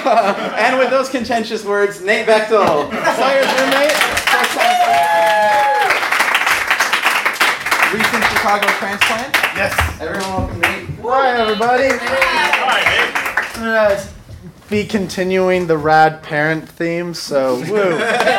And with those contentious words, Nate Bechtel, Sawyer's roommate, recent Chicago transplant. Yes. Everyone welcome Nate. Hi, everybody. Hi, I'm going to be continuing the rad parent theme, so woo.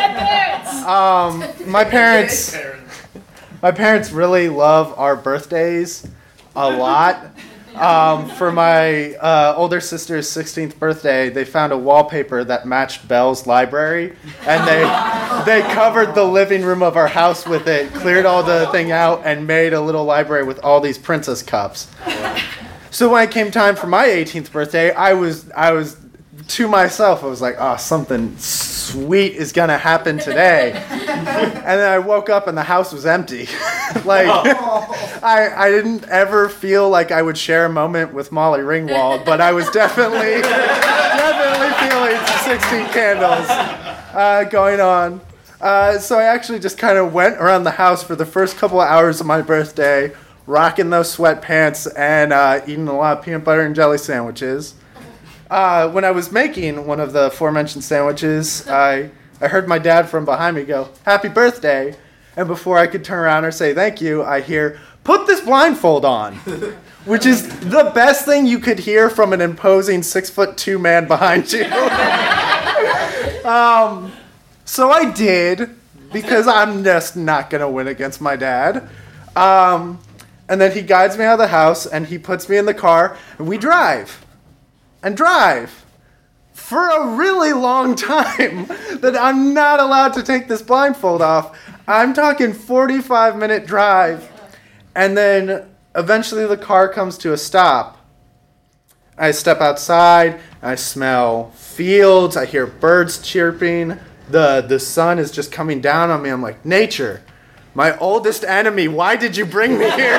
My parents really love our birthdays a lot. For my older sister's 16th birthday, they found a wallpaper that matched Belle's library, and they covered the living room of our house with it, cleared all the thing out, and made a little library with all these princess cups. So when it came time for my 18th birthday, I was to myself, I was like, oh, something sweet is gonna happen today. And then I woke up and the house was empty. I didn't ever feel like I would share a moment with Molly Ringwald, but I was definitely feeling 16 candles going on. So I actually just kind of went around the house for the first couple of hours of my birthday, rocking those sweatpants and eating a lot of peanut butter and jelly sandwiches. When I was making one of the aforementioned sandwiches, I heard my dad from behind me go, "Happy birthday." And before I could turn around or say thank you, I hear, "Put this blindfold on," which is the best thing you could hear from an imposing 6'2" man behind you. So I did, because I'm just not going to win against my dad. And then he guides me out of the house, and he puts me in the car, and we drive for a really long time that I'm not allowed to take this blindfold off. I'm talking 45-minute drive, and then eventually the car comes to a stop. I step outside, I smell fields, I hear birds chirping, the sun is just coming down on me. I'm like, nature, my oldest enemy, why did you bring me here?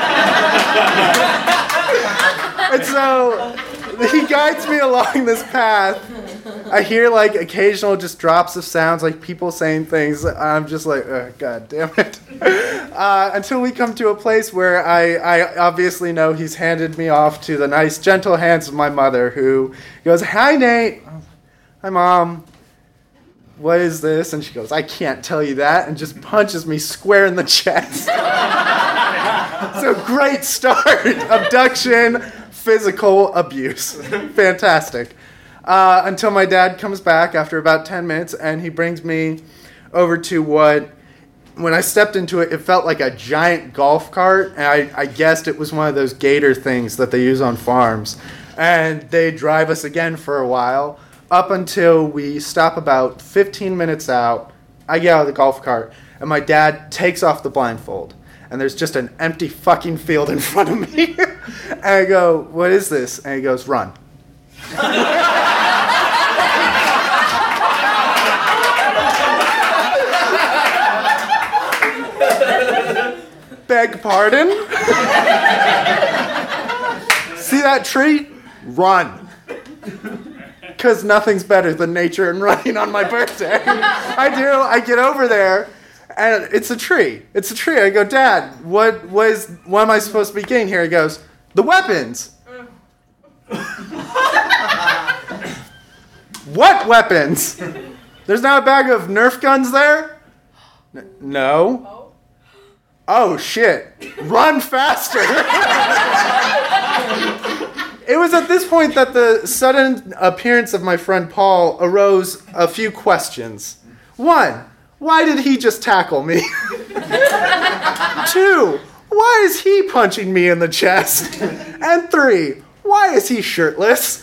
And so he guides me along this path. I hear like occasional just drops of sounds, like people saying things. I'm just like, oh, God damn it. Until we come to a place where I obviously know he's handed me off to the nice, gentle hands of my mother, who goes, "Hi, Nate." "Hi, Mom. What is this?" And she goes, "I can't tell you that," and just punches me square in the chest. So great start. Abduction, physical abuse. Fantastic. Until my dad comes back after about 10 minutes, and he brings me over to what, when I stepped into it, it felt like a giant golf cart, and I guessed it was one of those gator things that they use on farms. And they drive us again for a while, up until we stop about 15 minutes out. I get out of the golf cart, and my dad takes off the blindfold. And there's just an empty fucking field in front of me. And I go, "What is this?" And he goes, "Run." Beg pardon? See that tree? Run. Because nothing's better than nature and running on my birthday. I get over there, and it's a tree. It's a tree. I go, "Dad, what am I supposed to be getting here?" He goes, "The weapons." "What weapons? There's not a bag of Nerf guns there?" "No." "Oh, shit. Run faster." It was at this point that the sudden appearance of my friend Paul arose a few questions. 1, why did he just tackle me? 2, why is he punching me in the chest? And 3, why is he shirtless?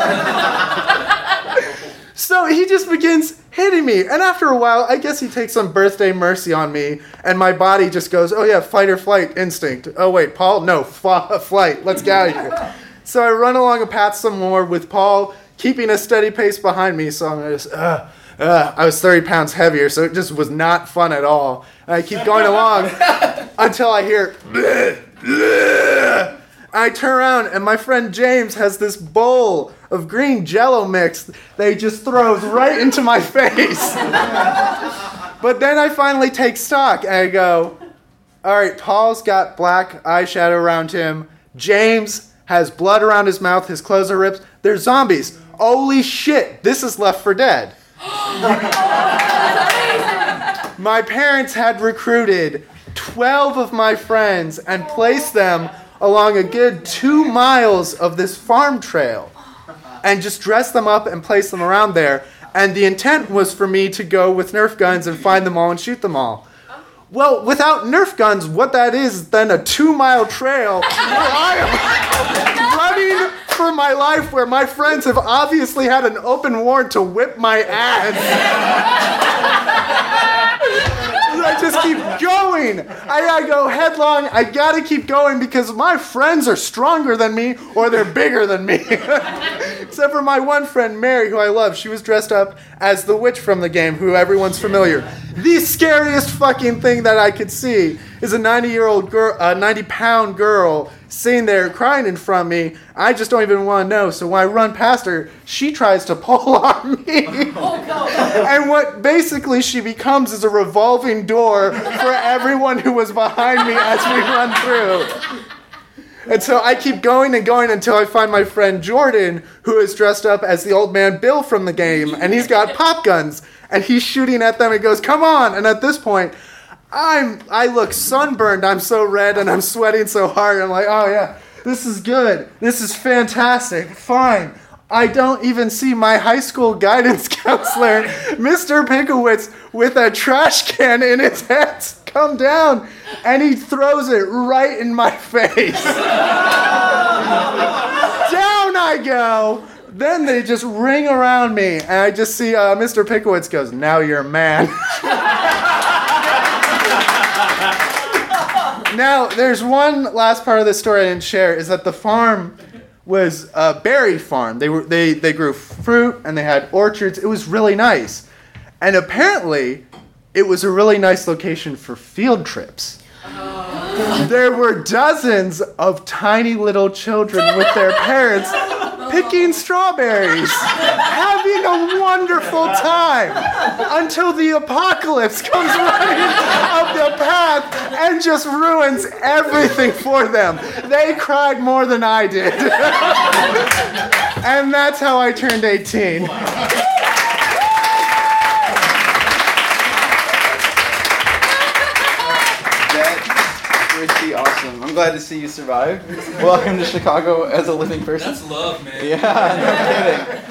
So he just begins hitting me. And after a while, I guess he takes some birthday mercy on me, and my body just goes, "Oh yeah, fight or flight instinct. Oh wait, Paul? No, flight. Let's get out of here." So I run along a path some more with Paul keeping a steady pace behind me. So I'm just, I was 30 pounds heavier, so it just was not fun at all. And I keep going along until I hear, "Bleh, bleh." I turn around, and my friend James has this bowl of green Jell-O mix that he just throws right into my face. But then I finally take stock, and I go, all right, Paul's got black eyeshadow around him. James has blood around his mouth. His clothes are ripped. There's zombies Holy shit, this is Left 4 Dead. My parents had recruited 12 of my friends and placed them along a good 2 miles of this farm trail and just dressed them up and placed them around there. And the intent was for me to go with Nerf guns and find them all and shoot them all. Well, without Nerf guns, what that is then a 2-mile trail where I am running for my life, where my friends have obviously had an open warrant to whip my ass. I just keep going. I gotta go headlong. I gotta keep going because my friends are stronger than me or they're bigger than me. Except for my one friend, Mary, who I love. She was dressed up as the witch from the game, who everyone's familiar. The scariest fucking thing that I could see is a 90-year-old girl, a 90-pound girl sitting there crying in front of me. I just don't even want to know. So when I run past her, she tries to pull on me. Oh, God. And what basically she becomes is a revolving door for everyone who was behind me as we run through. And so I keep going and going until I find my friend Jordan, who is dressed up as the old man Bill from the game, and he's got pop guns, and he's shooting at them and goes, "Come on!" And at this point, I look sunburned. I'm so red and I'm sweating so hard. I'm like, oh yeah, this is good. This is fantastic. Fine. I don't even see my high school guidance counselor, Mr. Pickowitz, with a trash can in his hands, come down, and he throws it right in my face. Down I go. Then they just ring around me, and I just see Mr. Pickowitz goes, "Now you're a man." Now, there's one last part of the story I didn't share, is that the farm was a berry farm. They grew fruit, and they had orchards. It was really nice. And apparently, it was a really nice location for field trips. There were dozens of tiny little children with their parents picking strawberries, having a wonderful time, until the apocalypse comes running up the path and just ruins everything for them. They cried more than I did. And that's how I turned 18. Pretty awesome. I'm glad to see you survive. Welcome to Chicago as a living person. That's love, man. Yeah, no kidding.